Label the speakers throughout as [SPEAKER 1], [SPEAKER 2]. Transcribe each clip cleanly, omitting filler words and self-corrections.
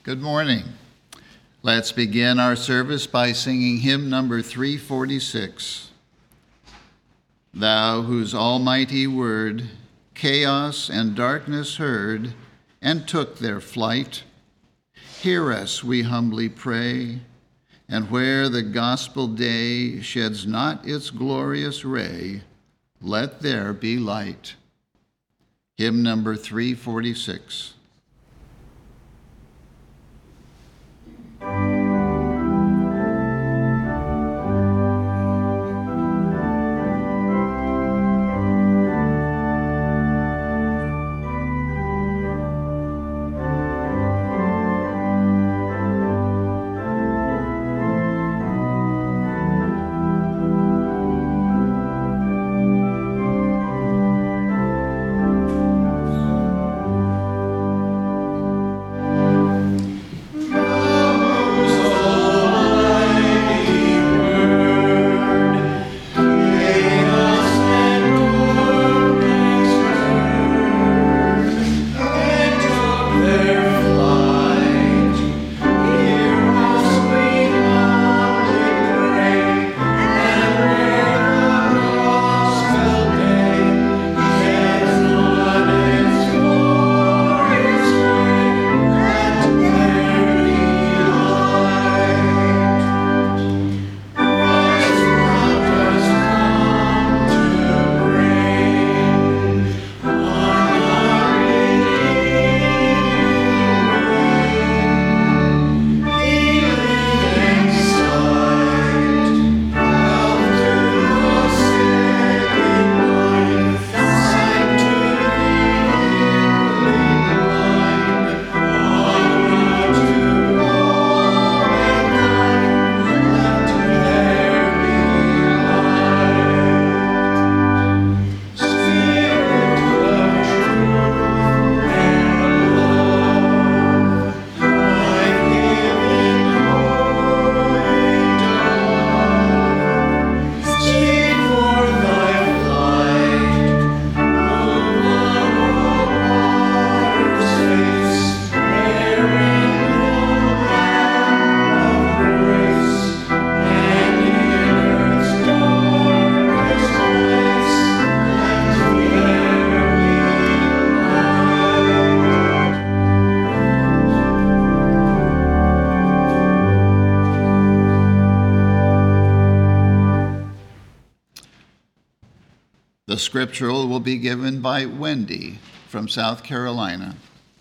[SPEAKER 1] Good morning. Let's begin our service by singing hymn number 346. Thou whose almighty word chaos and darkness heard and took their flight, hear us, we humbly pray, and where the gospel day sheds not its glorious ray, let there be light. Hymn number 346. The scriptural will be given by Wendy from South Carolina.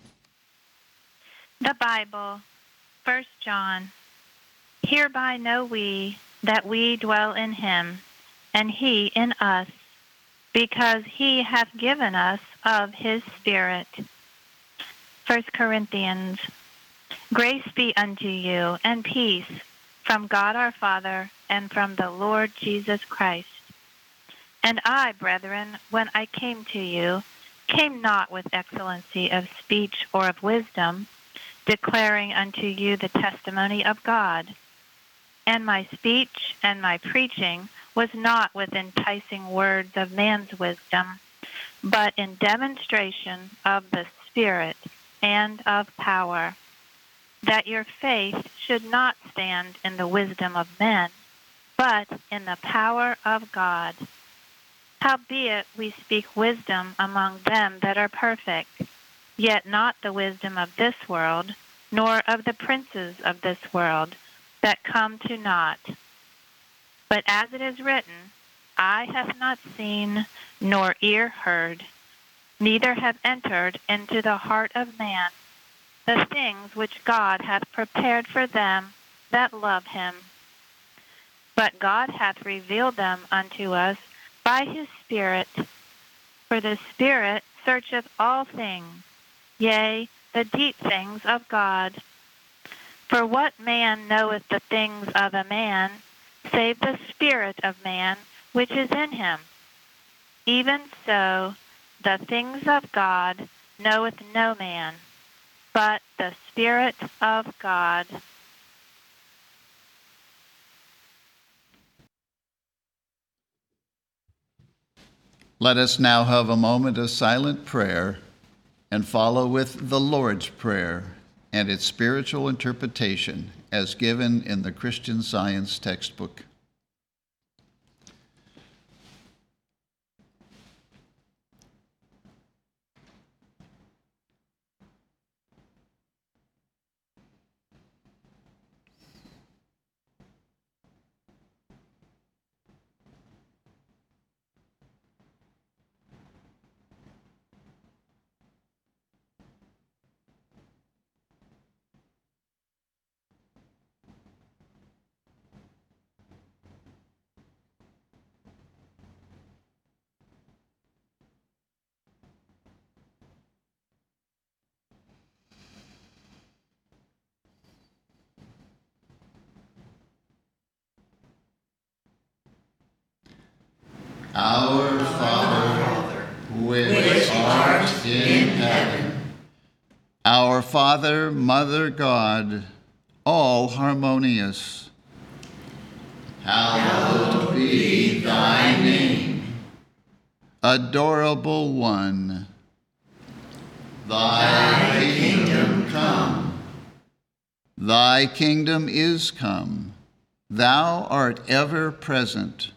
[SPEAKER 2] The Bible, 1 John. Hereby know we that we dwell in him, and he in us, because he hath given us of his Spirit. 1 Corinthians. Grace be unto you, and peace, from God our Father, and from the Lord Jesus Christ. And I, brethren, when I came to you, came not with excellency of speech or of wisdom, declaring unto you the testimony of God. And my speech and my preaching was not with enticing words of man's wisdom, but in demonstration of the Spirit and of power, that your faith should not stand in the wisdom of men, but in the power of God. Howbeit we speak wisdom among them that are perfect, yet not the wisdom of this world, nor of the princes of this world, that come to naught. But as it is written, eye hath not seen, nor ear heard, neither have entered into the heart of man the things which God hath prepared for them that love him. But God hath revealed them unto us by his Spirit. For the Spirit searcheth all things, yea, the deep things of God. For what man knoweth the things of a man, save the spirit of man which is in him? Even so, the things of God knoweth no man, but the Spirit of God.
[SPEAKER 1] Let us now have a moment of silent prayer and follow with the Lord's Prayer and its spiritual interpretation as given in the Christian Science textbook. Our Father, which art in heaven. Our Father, Mother God, all harmonious. Hallowed be thy name. Adorable One. Thy kingdom come. Thy kingdom is come. Thou art ever present.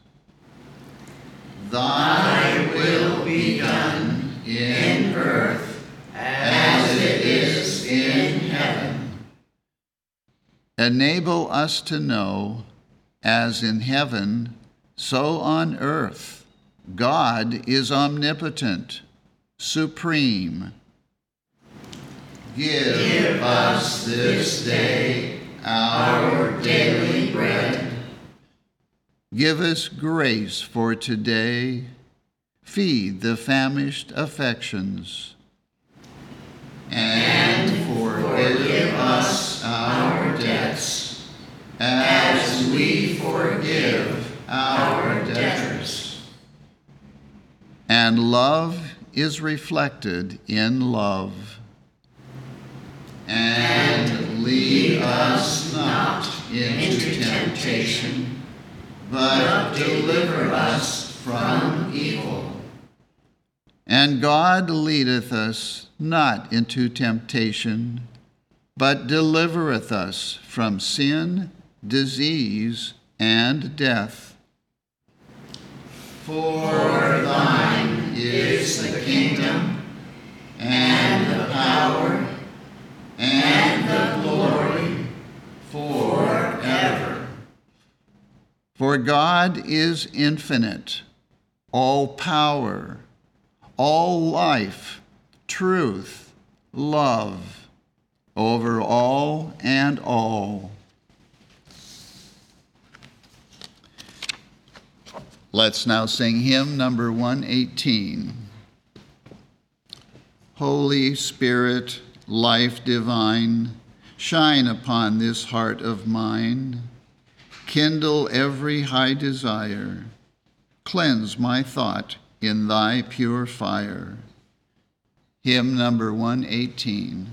[SPEAKER 1] Thy will be done in earth as it is in heaven. Enable us to know, as in heaven, so on earth, God is omnipotent, supreme. Give us this day our daily bread. Give us grace for today. Feed the famished affections. And forgive us our debts, as we forgive our debtors. And love is reflected in love. And lead us not into temptation, but deliver us from evil. And God leadeth us not into temptation, but delivereth us from sin, disease, and death. For thine is the kingdom, and the power, and the glory, forever. For God is infinite, all power, all life, truth, love, over all and all. Let's now sing hymn number 118. Holy Spirit, life divine, shine upon this heart of mine. Kindle every high desire. Cleanse my thought in thy pure fire. Hymn number 118.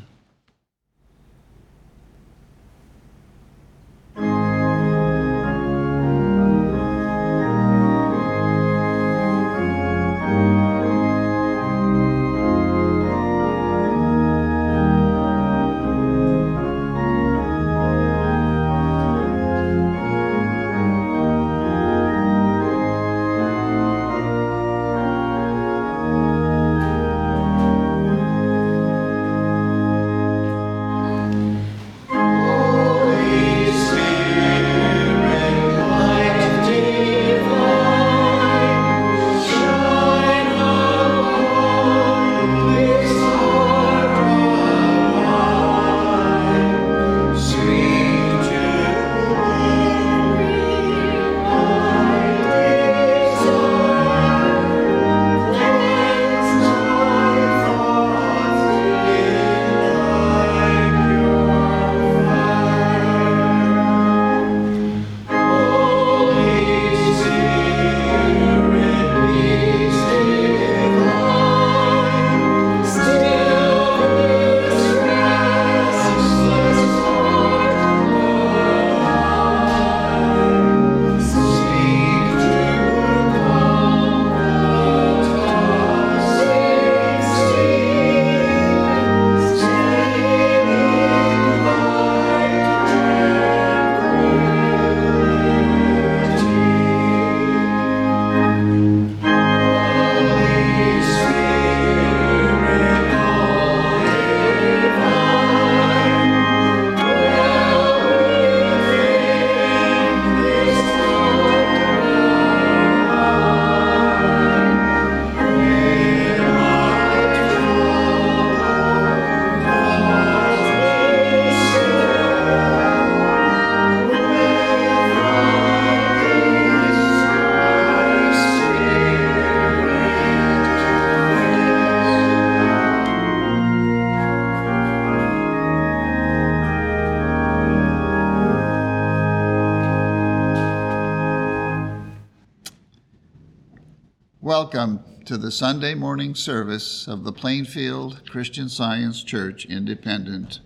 [SPEAKER 1] welcome to the Sunday morning service of the Plainfield Christian Science Church Independent.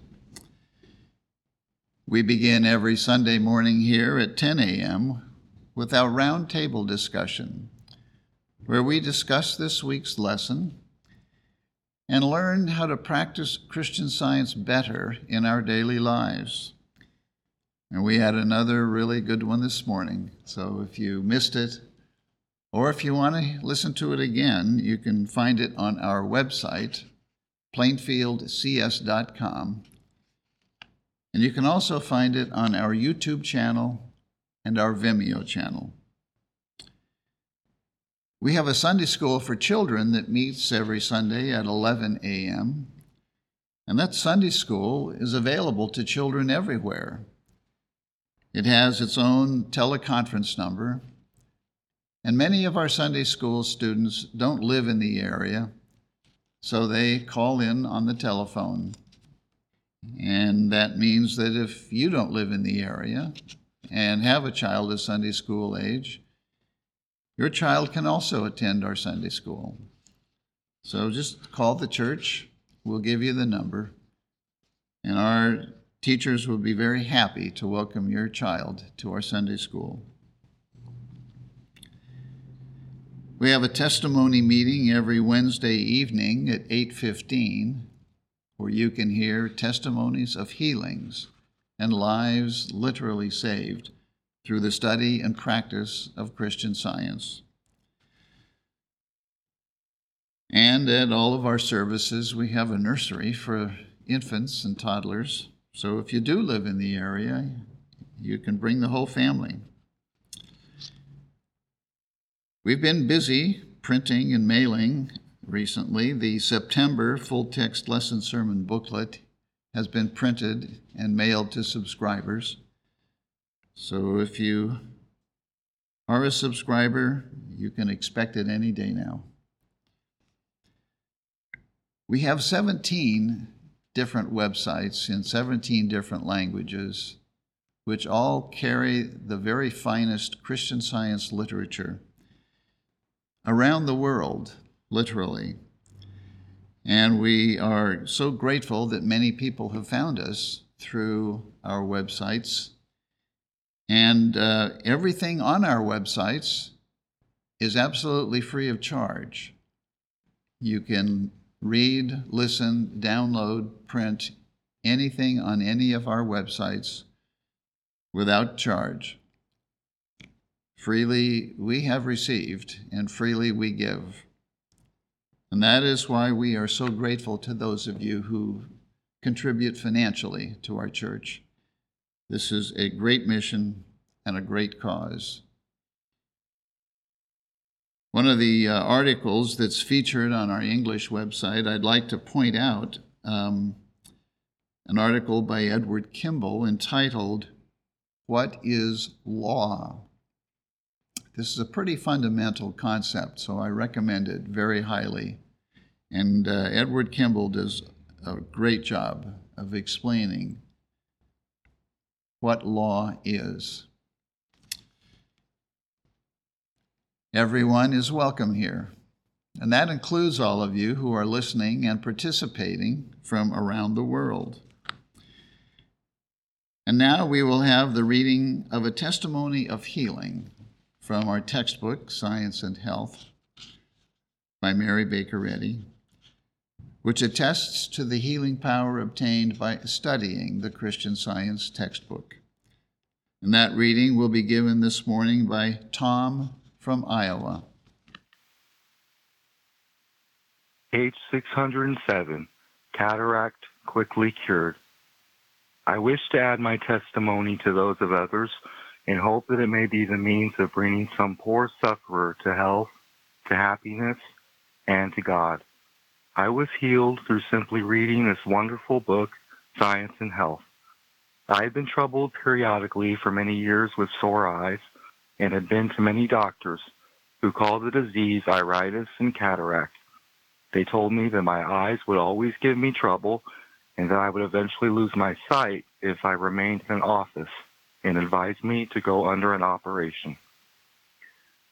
[SPEAKER 1] We begin every Sunday morning here at 10 a.m. with our roundtable discussion, where we discuss this week's lesson and learn how to practice Christian Science better in our daily lives. And we had another really good one this morning, so if you missed it, or if you want to listen to it again, you can find it on our website, plainfieldcs.com. And you can also find it on our YouTube channel and our Vimeo channel. We have a Sunday school for children that meets every Sunday at 11 a.m. And that Sunday school is available to children everywhere. It has its own teleconference number. And many of our Sunday school students don't live in the area, so they call in on the telephone. And that means that if you don't live in the area and have a child of Sunday school age, your child can also attend our Sunday school. So just call the church, we'll give you the number, and our teachers will be very happy to welcome your child to our Sunday school. We have a testimony meeting every Wednesday evening at 8:15, where you can hear testimonies of healings and lives literally saved through the study and practice of Christian Science. And at all of our services, we have a nursery for infants and toddlers. So if you do live in the area, you can bring the whole family. We've been busy printing and mailing recently. The September full-text lesson sermon booklet has been printed and mailed to subscribers. So if you are a subscriber, you can expect it any day now. We have 17 different websites in 17 different languages, which all carry the very finest Christian Science literature around the world, literally. And we are so grateful that many people have found us through our websites. And everything on our websites is absolutely free of charge. You can read, listen, download, print anything on any of our websites without charge. Freely we have received, and freely we give. And that is why we are so grateful to those of you who contribute financially to our church. This is a great mission and a great cause. One of the articles that's featured on our English website, I'd like to point out an article by Edward Kimball entitled, "What is Law?" This is a pretty fundamental concept, so I recommend it very highly. And Edward Kimball does a great job of explaining what law is. Everyone is welcome here, and that includes all of you who are listening and participating from around the world. And now we will have the reading of a testimony of healing from our textbook, Science and Health, by Mary Baker Eddy, which attests to the healing power obtained by studying the Christian Science textbook. And that reading will be given this morning by Tom from Iowa.
[SPEAKER 3] Page 607, Cataract Quickly Cured. I wish to add my testimony to those of others and hope that it may be the means of bringing some poor sufferer to health, to happiness, and to God. I was healed through simply reading this wonderful book, Science and Health. I had been troubled periodically for many years with sore eyes and had been to many doctors who called the disease iritis and cataract. They told me that my eyes would always give me trouble and that I would eventually lose my sight if I remained in an office, and advised me to go under an operation.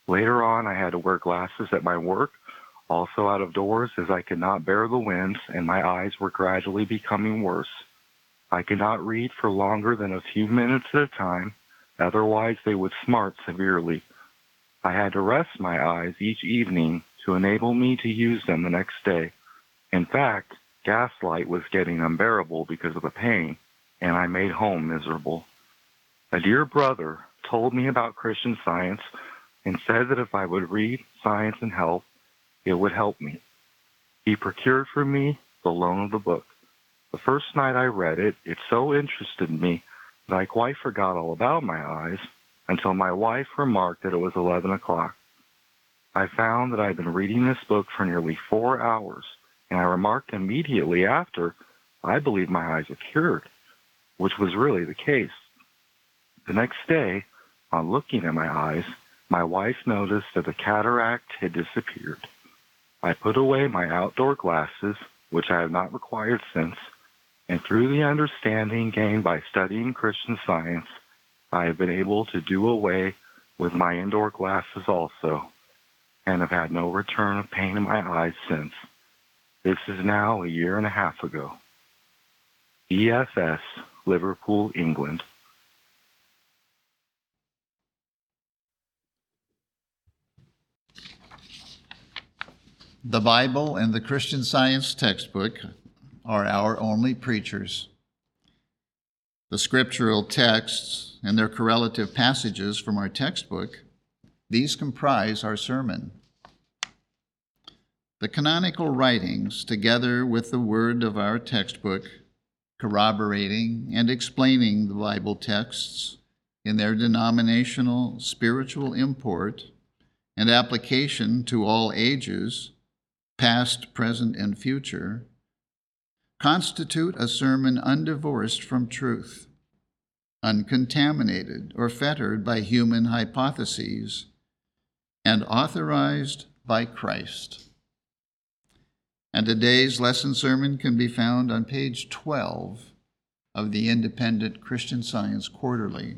[SPEAKER 3] Later on, I had to wear glasses at my work, also out of doors, as I could not bear the winds and my eyes were gradually becoming worse. I could not read for longer than a few minutes at a time, otherwise they would smart severely. I had to rest my eyes each evening to enable me to use them the next day. In fact, gaslight was getting unbearable because of the pain, and I made home miserable. A dear brother told me about Christian Science and said that if I would read Science and Health, it would help me. He procured for me the loan of the book. The first night I read it, it so interested me that I quite forgot all about my eyes until my wife remarked that it was 11 o'clock. I found that I had been reading this book for nearly 4 hours, and I remarked immediately after, I believe my eyes are cured, which was really the case. The next day, on looking at my eyes, my wife noticed that the cataract had disappeared. I put away my outdoor glasses, which I have not required since, and through the understanding gained by studying Christian Science, I have been able to do away with my indoor glasses also, and have had no return of pain in my eyes since. This is now 1.5 years ago. EFS, Liverpool, England.
[SPEAKER 1] The Bible and the Christian Science textbook are our only preachers. The scriptural texts and their correlative passages from our textbook, these comprise our sermon. The canonical writings, together with the word of our textbook, corroborating and explaining the Bible texts in their denominational spiritual import and application to all ages, past, present, and future, constitute a sermon undivorced from truth, uncontaminated or fettered by human hypotheses, and authorized by Christ. And today's lesson sermon can be found on page 12 of the Independent Christian Science Quarterly.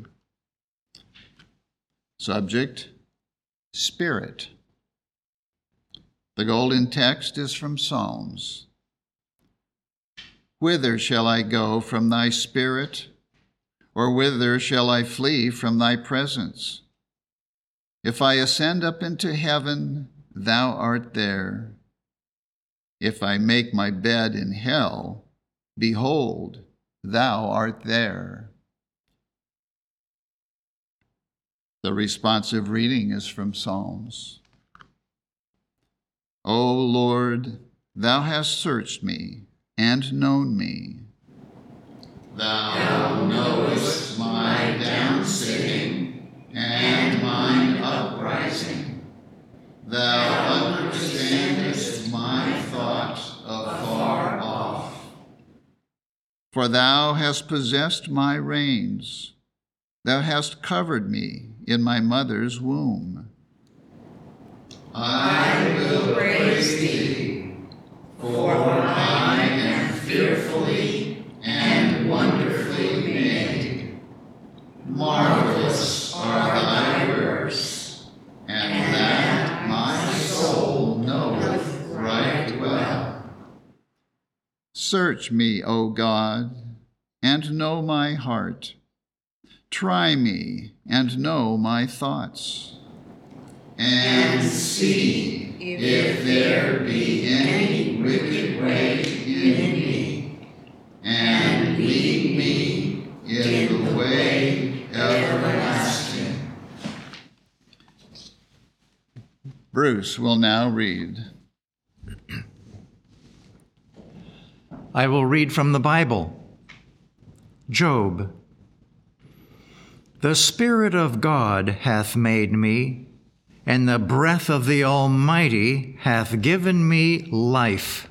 [SPEAKER 1] Subject, Spirit. The golden text is from Psalms. Whither shall I go from thy spirit? Or whither shall I flee from thy presence? If I ascend up into heaven, thou art there. If I make my bed in hell, behold, thou art there. The responsive reading is from Psalms. O Lord, thou hast searched me and known me. Thou knowest my downsitting and mine uprising. Thou understandest my thought afar off. For thou hast possessed my reins. Thou hast covered me in my mother's womb. I will praise thee, for I am fearfully and wonderfully made. Marvelous are thy works, and that my soul knoweth right well. Search me, O God, and know my heart. Try me and know my thoughts. And see if there be any wicked way in me, and lead me in the way everlasting. Bruce will now read.
[SPEAKER 4] I will read from the Bible. Job. The Spirit of God hath made me, and the breath of the Almighty hath given me life.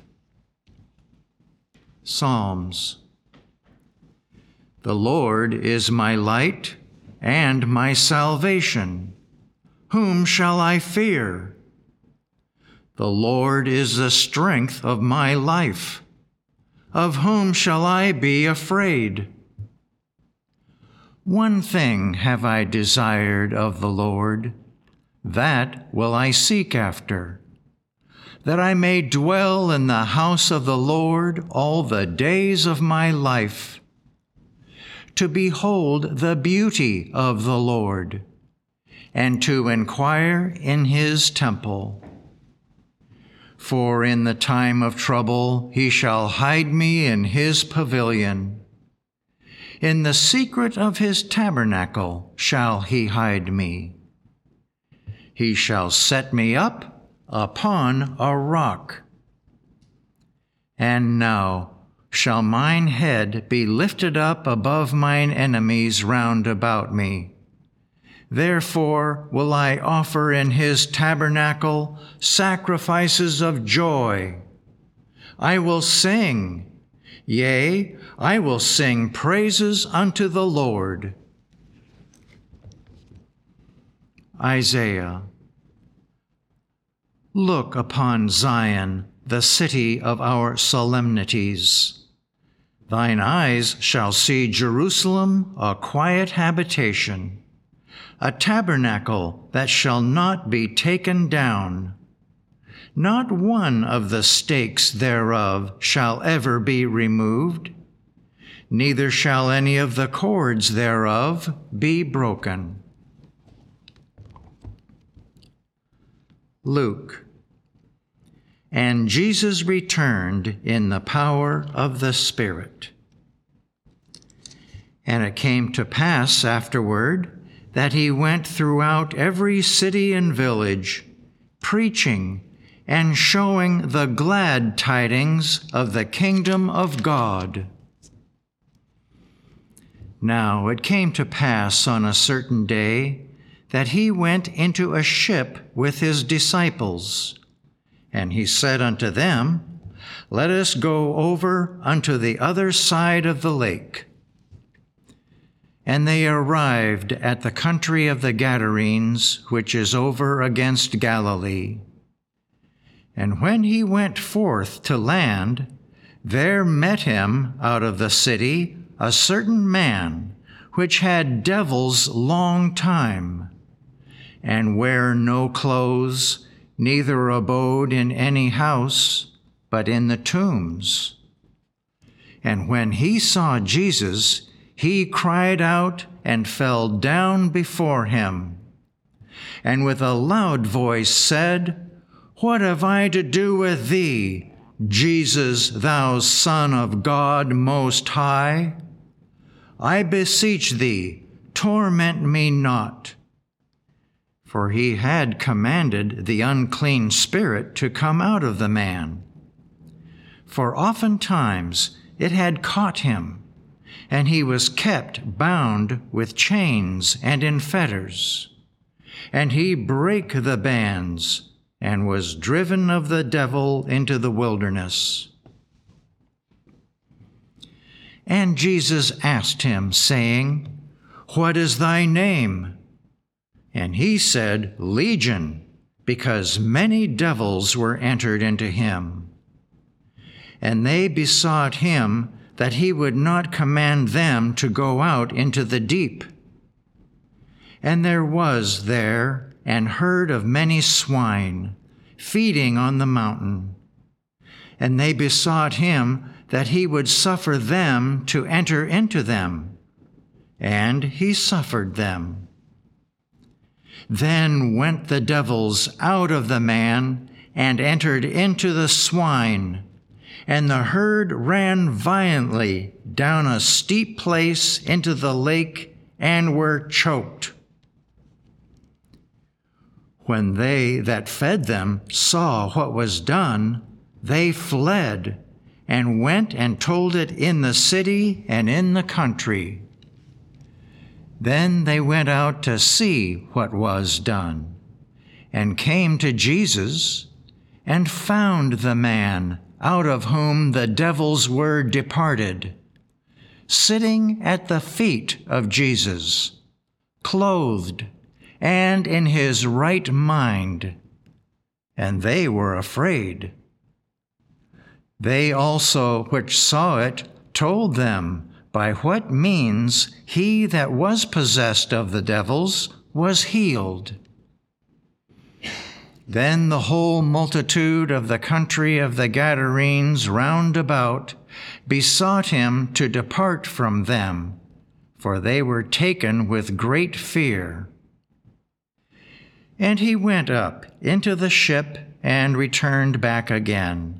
[SPEAKER 4] Psalms. The Lord is my light and my salvation. Whom shall I fear? The Lord is the strength of my life. Of whom shall I be afraid? One thing have I desired of the Lord, that will I seek after, that I may dwell in the house of the Lord all the days of my life, to behold the beauty of the Lord, and to inquire in his temple. For in the time of trouble he shall hide me in his pavilion. In the secret of his tabernacle shall he hide me. He shall set me up upon a rock. And now shall mine head be lifted up above mine enemies round about me. Therefore will I offer in his tabernacle sacrifices of joy. I will sing, yea, I will sing praises unto the Lord. Isaiah. Look upon Zion, the city of our solemnities. Thine eyes shall see Jerusalem a quiet habitation, a tabernacle that shall not be taken down. Not one of the stakes thereof shall ever be removed, neither shall any of the cords thereof be broken. Luke. And Jesus returned in the power of the Spirit. And it came to pass afterward that he went throughout every city and village, preaching and showing the glad tidings of the kingdom of God. Now it came to pass on a certain day that he went into a ship with his disciples, and he said unto them, Let us go over unto the other side of the lake. And they arrived at the country of the Gadarenes, which is over against Galilee. And when he went forth to land, there met him out of the city a certain man, which had devils long time, and wear no clothes, neither abode in any house, but in the tombs. And when he saw Jesus, he cried out and fell down before him, and with a loud voice said, What have I to do with thee, Jesus, thou Son of God Most High? I beseech thee, torment me not. For he had commanded the unclean spirit to come out of the man. For oftentimes it had caught him, and he was kept bound with chains and in fetters. And he brake the bands, and was driven of the devil into the wilderness. And Jesus asked him, saying, What is thy name? And he said, Legion, because many devils were entered into him. And they besought him that he would not command them to go out into the deep. And there was there an herd of many swine, feeding on the mountain. And they besought him that he would suffer them to enter into them. And he suffered them. Then went the devils out of the man, and entered into the swine. And the herd ran violently down a steep place into the lake, and were choked. When they that fed them saw what was done, they fled, and went and told it in the city and in the country. Then they went out to see what was done, and came to Jesus, and found the man out of whom the devils were departed, sitting at the feet of Jesus, clothed, and in his right mind, and they were afraid. They also which saw it told them by what means he that was possessed of the devils was healed. Then the whole multitude of the country of the Gadarenes round about besought him to depart from them, for they were taken with great fear. And he went up into the ship and returned back again.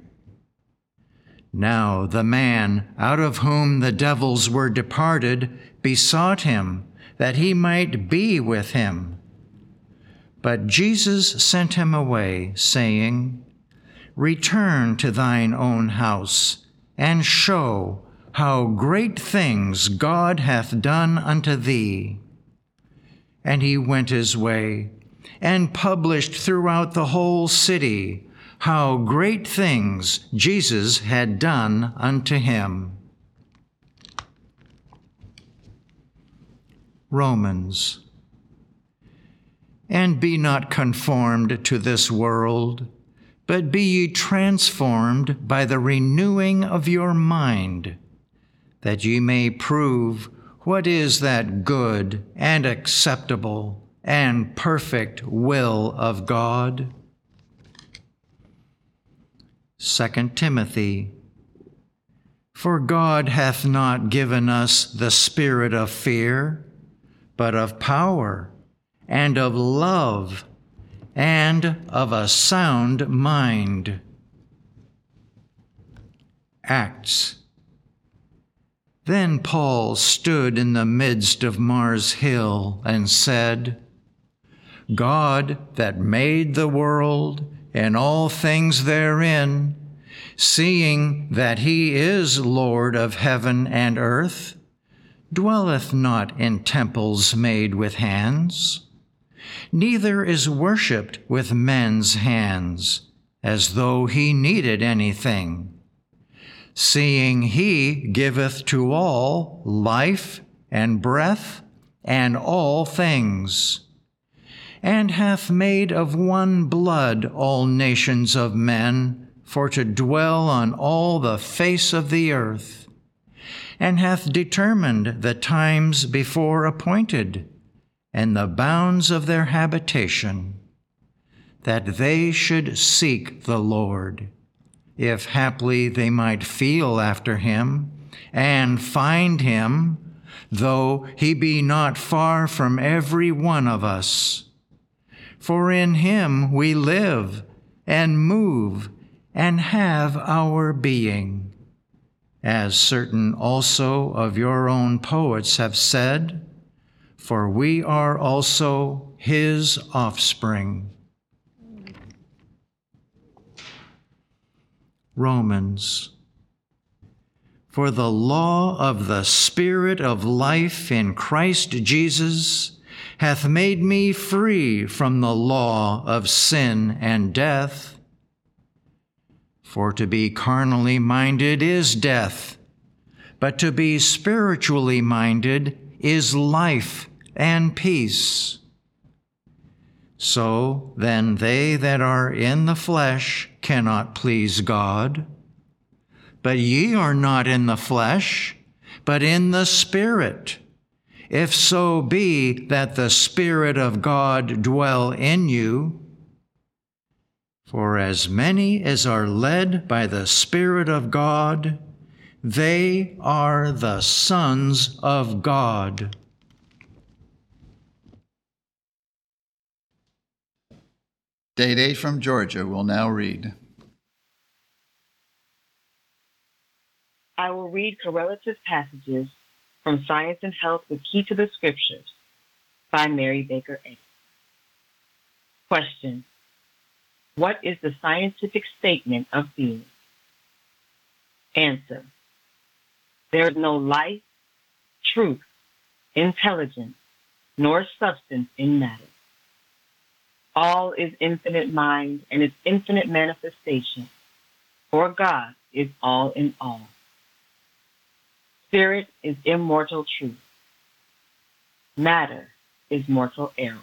[SPEAKER 4] Now the man out of whom the devils were departed besought him that he might be with him. But Jesus sent him away, saying, Return to thine own house, and show how great things God hath done unto thee. And he went his way, and published throughout the whole city how great things Jesus had done unto him. Romans. And be not conformed to this world, but be ye transformed by the renewing of your mind, that ye may prove what is that good and acceptable and perfect will of God. 2 Timothy. For God hath not given us the spirit of fear, but of power, and of love, and of a sound mind. Acts. Then Paul stood in the midst of Mars Hill and said, God that made the world and all things therein, seeing that he is Lord of heaven and earth, dwelleth not in temples made with hands, neither is worshipped with men's hands, as though he needed anything, seeing he giveth to all life and breath and all things, and hath made of one blood all nations of men for to dwell on all the face of the earth, and hath determined the times before appointed, and the bounds of their habitation, that they should seek the Lord, if haply they might feel after him, and find him, though he be not far from every one of us. For in him we live, and move, and have our being. As certain also of your own poets have said, for we are also his offspring. Romans. For the law of the Spirit of life in Christ Jesus hath made me free from the law of sin and death. For to be carnally minded is death, but to be spiritually minded is life and peace. So then they that are in the flesh cannot please God. But ye are not in the flesh, but in the Spirit, if so be that the Spirit of God dwell in you. For as many as are led by the Spirit of God, they are the sons of God.
[SPEAKER 1] Day from Georgia will now read.
[SPEAKER 5] I will read correlative passages from Science and Health, the Key to the Scriptures by Mary Baker Eddy. Question: what is the scientific statement of being? Answer: there is no life, truth, intelligence, nor substance in matter. All is infinite mind and its infinite manifestation, for God is all in all. Spirit is immortal truth. Matter is mortal error.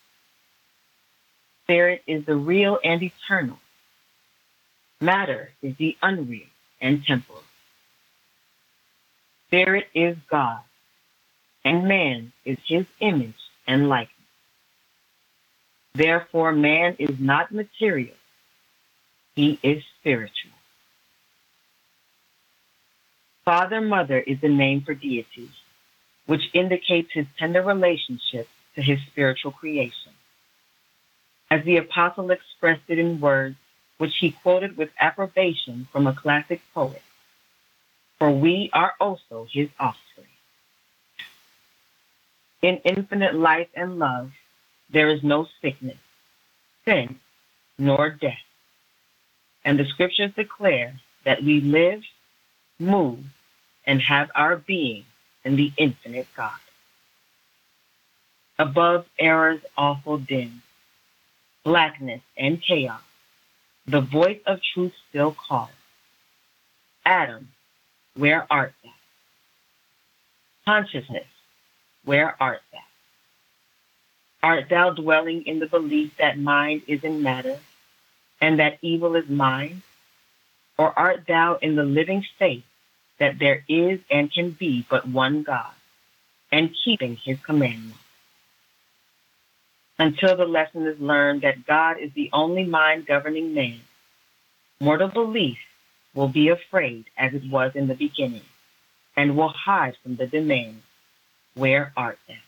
[SPEAKER 5] Spirit is the real and eternal. Matter is the unreal and temporal. Spirit is God, and man is his image and likeness. Therefore, man is not material. He is spiritual. Father, Mother is the name for deity, which indicates his tender relationship to his spiritual creation. As the apostle expressed it in words, which he quoted with approbation from a classic poet, for we are also his offspring. In infinite life and love, there is no sickness, sin, nor death. And the scriptures declare that we live, move, and have our being in the infinite God. Above error's awful din, blackness and chaos, the voice of truth still calls. Adam, where art thou? Consciousness, where art thou? Art thou dwelling in the belief that mind is in matter, and that evil is mind? Or art thou in the living faith that there is and can be but one God, and keeping his commandments? Until the lesson is learned that God is the only mind governing man, mortal belief will be afraid as it was in the beginning, and will hide from the demand, where art thou?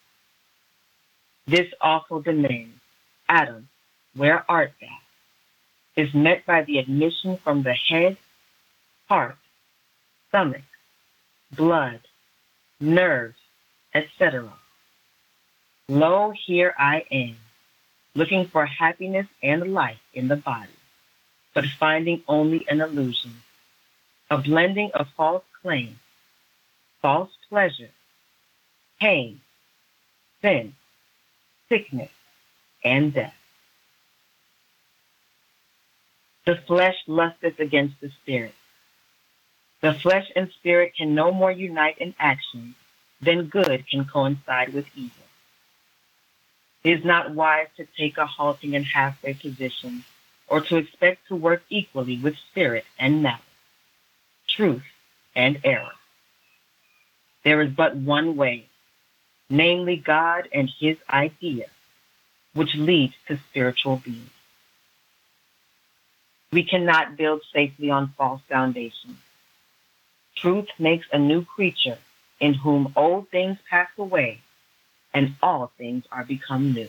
[SPEAKER 5] This awful demand, Adam, where art thou, is met by the admission from the head, heart, stomach, blood, nerves, etc. Lo, here I am, looking for happiness and life in the body, but finding only an illusion, a blending of false claim, false pleasure, pain, sin, sickness, and death. The flesh lusteth against the spirit. The flesh and spirit can no more unite in action than good can coincide with evil. It is not wise to take a halting and halfway position, or to expect to work equally with spirit and matter, truth and error. There is but one way, namely God and his idea, which leads to spiritual being. We cannot build safely on false foundations. Truth makes a new creature in whom old things pass away and all things are become new.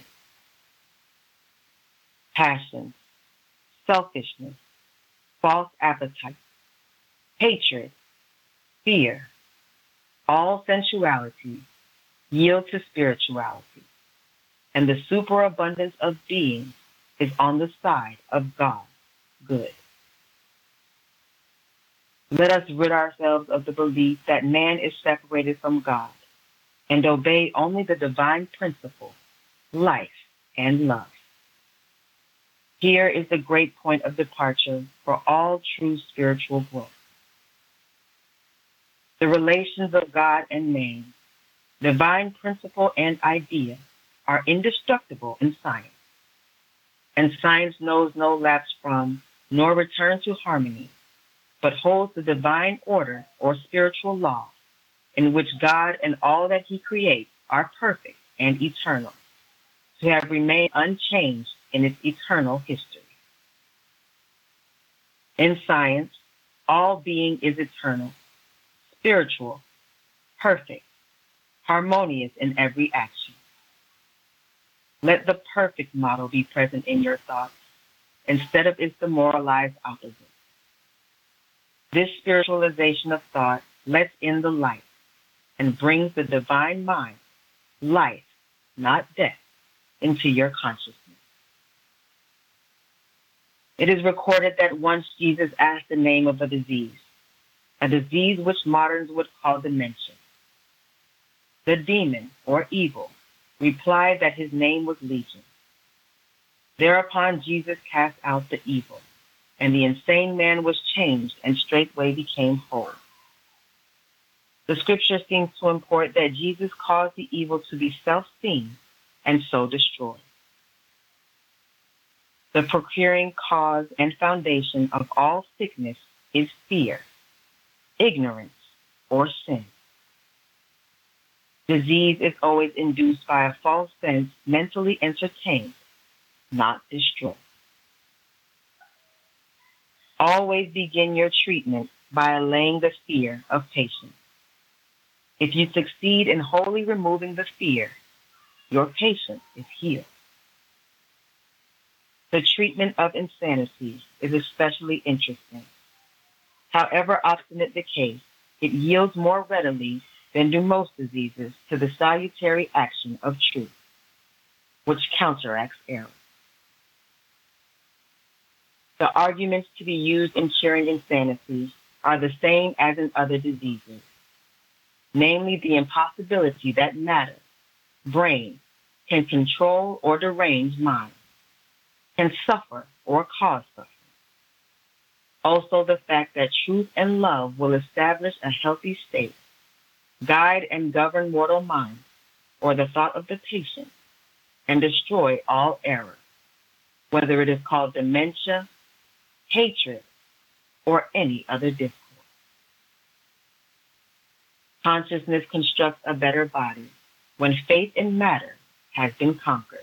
[SPEAKER 5] Passion, selfishness, false appetite, hatred, fear, all sensuality yield to spirituality, and the superabundance of being is on the side of God, good. Let us rid ourselves of the belief that man is separated from God and obey only the divine principle, life and love. Here is the great point of departure for all true spiritual growth. The relations of God and man, divine principle and idea, are indestructible in science, and science knows no lapse from nor return to harmony, but holds the divine order or spiritual law in which God and all that he creates are perfect and eternal, to have remained unchanged in its eternal history. In science, all being is eternal, spiritual, perfect, harmonious in every action. Let the perfect model be present in your thoughts instead of its demoralized opposite. This spiritualization of thought lets in the light and brings the divine mind, life, not death, into your consciousness. It is recorded that once Jesus asked the name of a disease which moderns would call dementia. The demon, or evil, replied that his name was Legion. Thereupon Jesus cast out the evil, and the insane man was changed and straightway became whole. The scripture seems to import that Jesus caused the evil to be self-seen and so destroyed. The procuring cause and foundation of all sickness is fear, ignorance, or sin. Disease is always induced by a false sense mentally entertained not destroy. Always begin your treatment by allaying the fear of patience. If you succeed in wholly removing the fear, your patient is healed. The treatment of insanity is especially interesting. However obstinate the case, it yields more readily than do most diseases to the salutary action of truth, which counteracts error. The arguments to be used in curing insanity are the same as in other diseases, namely the impossibility that matter, brain, can control or derange mind, can suffer or cause suffering. Also the fact that truth and love will establish a healthy state, guide and govern mortal minds, or the thought of the patient, and destroy all error, whether it is called dementia, hatred, or any other discord. Consciousness constructs a better body when faith in matter has been conquered.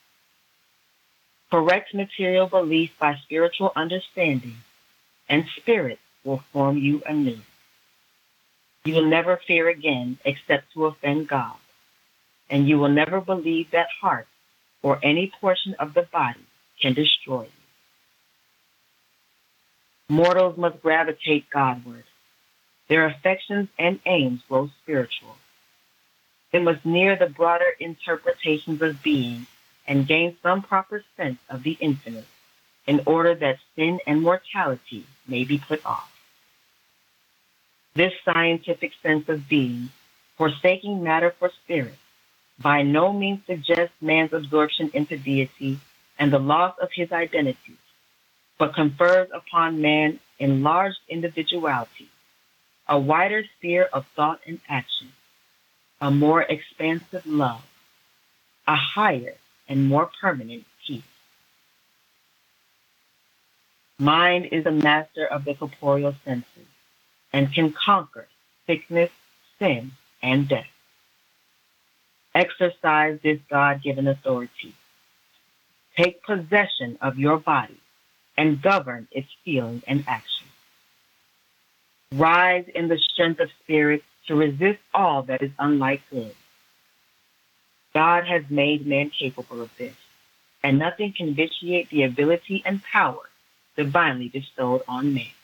[SPEAKER 5] Correct material belief by spiritual understanding and spirit will form you anew. You will never fear again except to offend God, and you will never believe that heart or any portion of the body can destroy you. Mortals must gravitate Godward. Their affections and aims grow spiritual. They must near the broader interpretations of being and gain some proper sense of the infinite in order that sin and mortality may be put off. This scientific sense of being, forsaking matter for spirit, by no means suggests man's absorption into deity and the loss of his identity, but confers upon man enlarged individuality, a wider sphere of thought and action, a more expansive love, a higher and more permanent peace. Mind is a master of the corporeal senses and can conquer sickness, sin, and death. Exercise this God-given authority. Take possession of your body and govern its feeling and action. Rise in the strength of spirit to resist all that is unlike good. God has made man capable of this, and nothing can vitiate the ability and power divinely bestowed on man.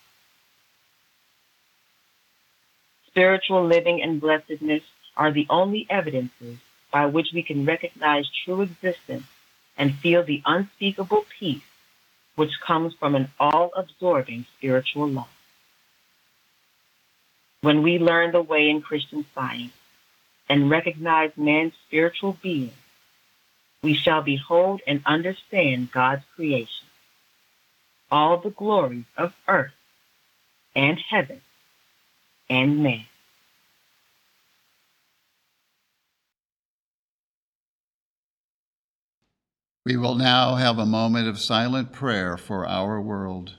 [SPEAKER 5] Spiritual living and blessedness are the only evidences by which we can recognize true existence and feel the unspeakable peace which comes from an all-absorbing spiritual love. When we learn the way in Christian Science and recognize man's spiritual being, we shall behold and understand God's creation, all the glories of earth and heaven and man.
[SPEAKER 1] We will now have a moment of silent prayer for our world.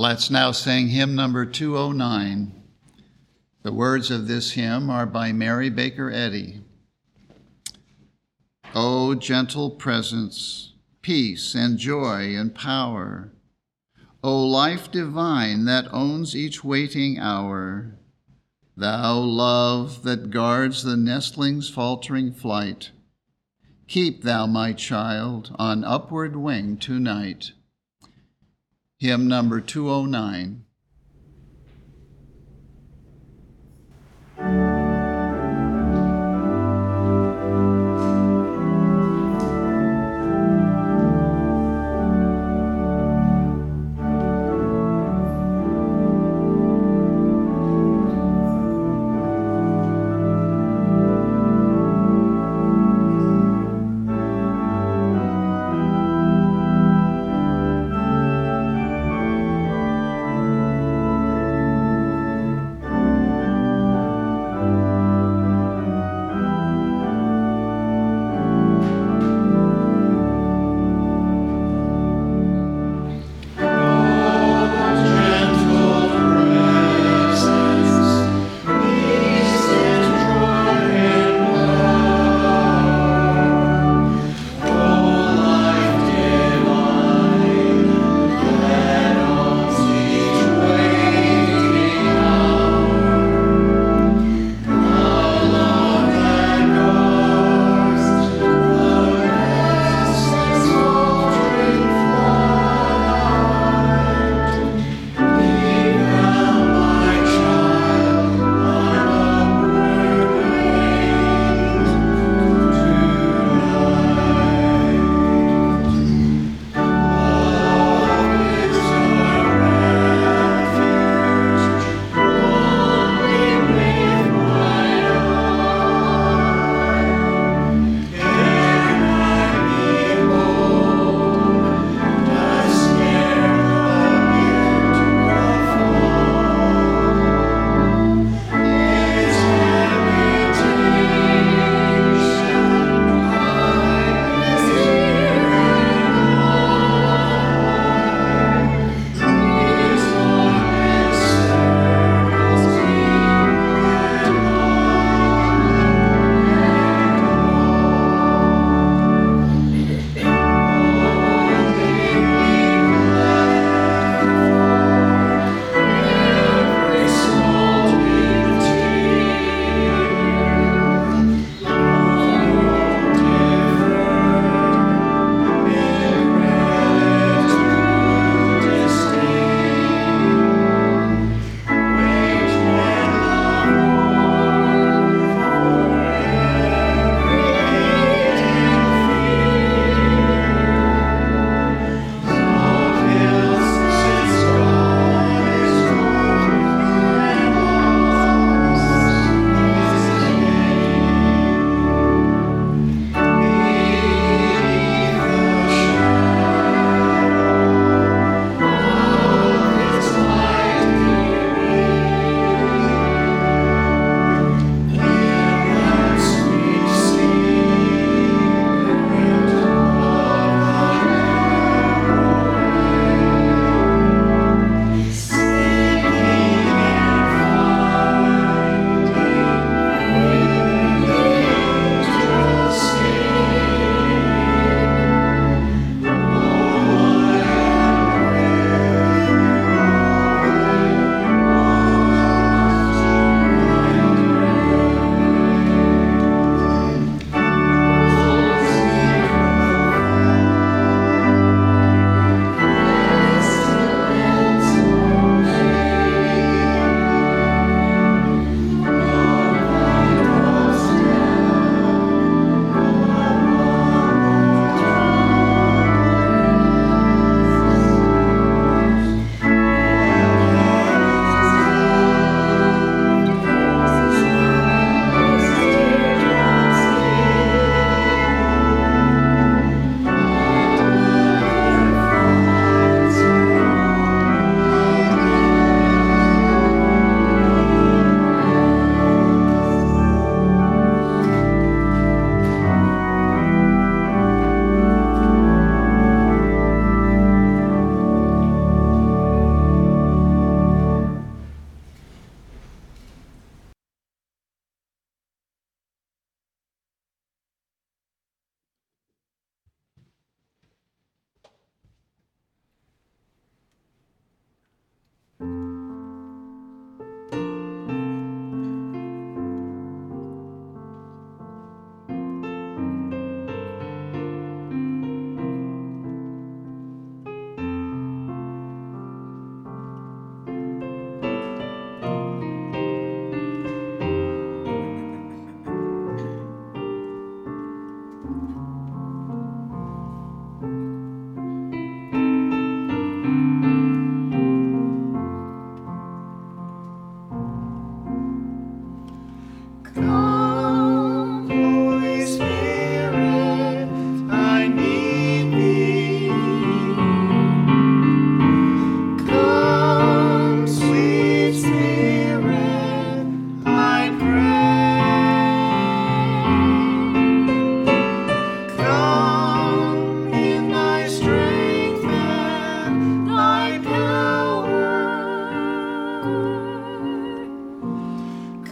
[SPEAKER 1] Let's now sing hymn number 209. The words of this hymn are by Mary Baker Eddy. O gentle presence, peace and joy and power, O life divine that owns each waiting hour, thou love that guards the nestling's faltering flight, keep thou my child on upward wing tonight. Hymn number 209.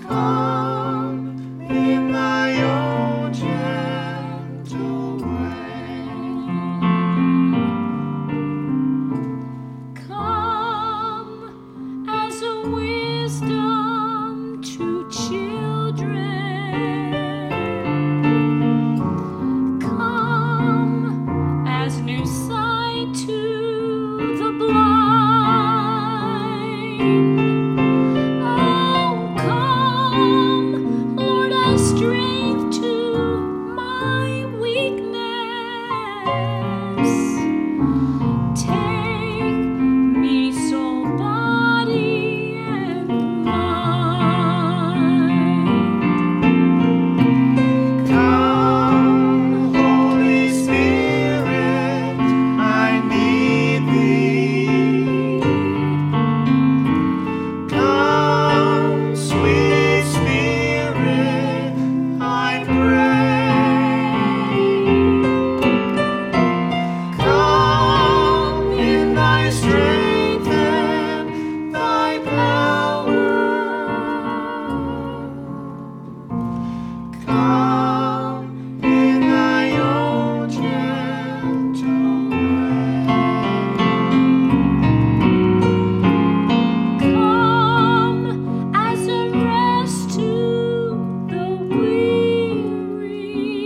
[SPEAKER 6] Come in thy own gentle way. Come as a wisdom to children. Come as new sight to the blind. Oh, come, Lord, as strength to my weakness. Take me, soul, body, and mind. Come, Holy Spirit, I need thee. Come, sweet Spirit, I pray. Come in thy strength and thy power. Come in thy own gentle way. Come as a rest to the weary.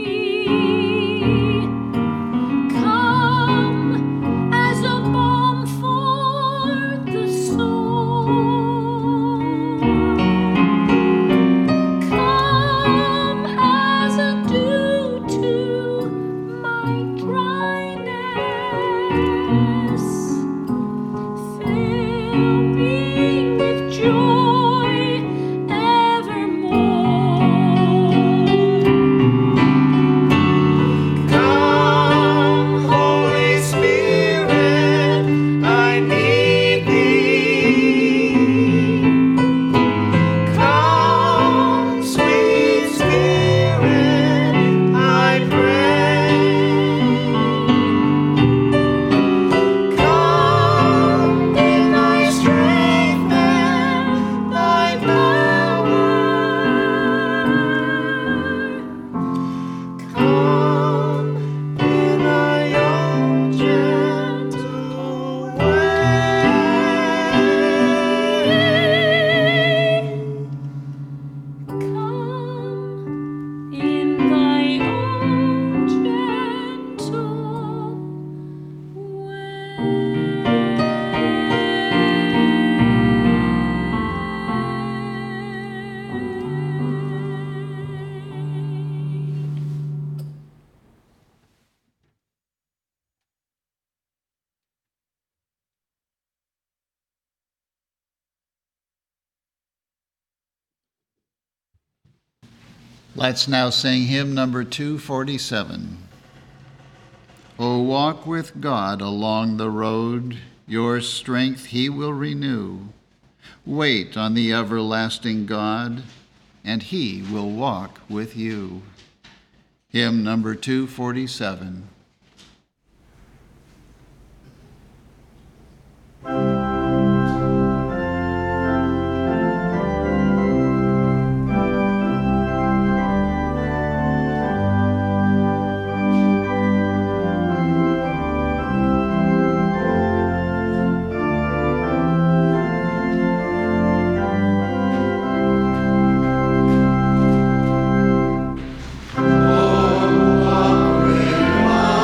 [SPEAKER 6] Come as a balm for the soul. Come as a dew to my dryness. Fill me with joy evermore. Come, Holy Spirit, I need thee. Come, sweet Spirit, I pray. Come in thy strength and thy power. Come in thy own gentle way. Come in thy own gentle way.
[SPEAKER 1] Let's now sing hymn number 247. O walk with God along the road, your strength he will renew. Wait on the everlasting God, and he will walk with you. Hymn number 247.
[SPEAKER 6] Oh, walk with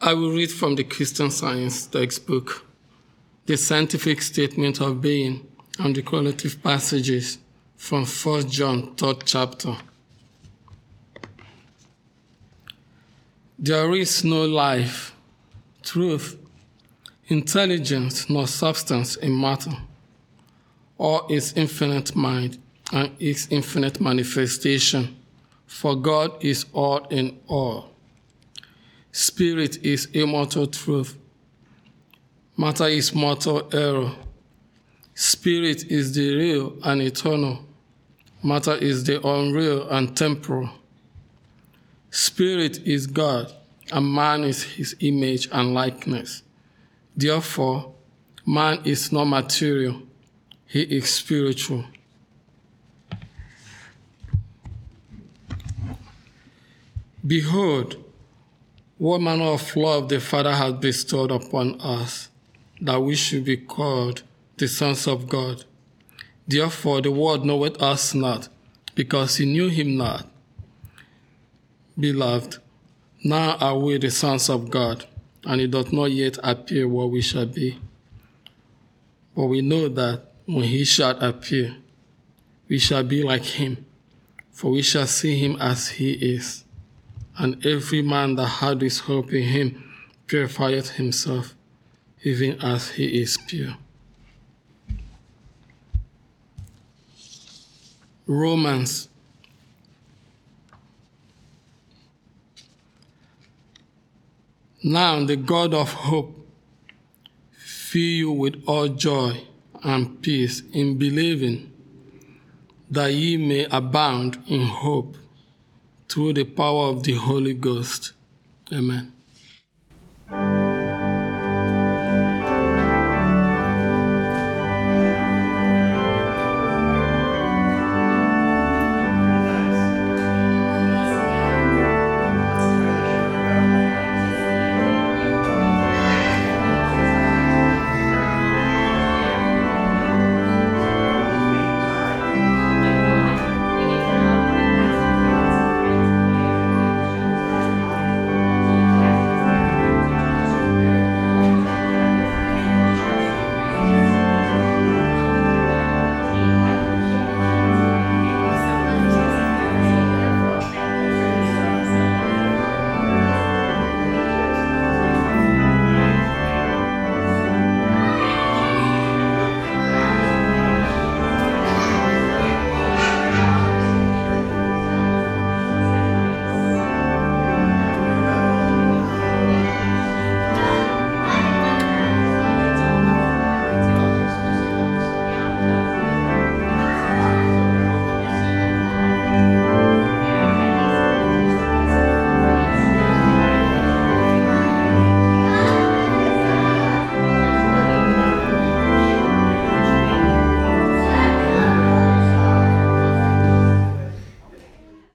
[SPEAKER 7] I will read from the Christian Science textbook, the scientific statement of being, and the correlative passages from 1 John 3rd chapter. There is no life, truth, intelligence, nor substance in matter, or its infinite mind and its infinite manifestation, for God is all in all. Spirit is immortal truth. Matter is mortal error. Spirit is the real and eternal. Matter is the unreal and temporal. Spirit is God, and man is his image and likeness. Therefore, man is not material. He is spiritual. Behold, what manner of love the Father has bestowed upon us, that we should be called the sons of God. Therefore the world knoweth us not, because he knew him not. Beloved, now are we the sons of God, and it doth not yet appear what we shall be. But we know that when he shall appear, we shall be like him, for we shall see him as he is. And every man that had his hope in him purifieth himself, even as he is pure. Romans. Now the God of hope fill you with all joy and peace in believing, that ye may abound in hope through the power of the Holy Ghost. Amen.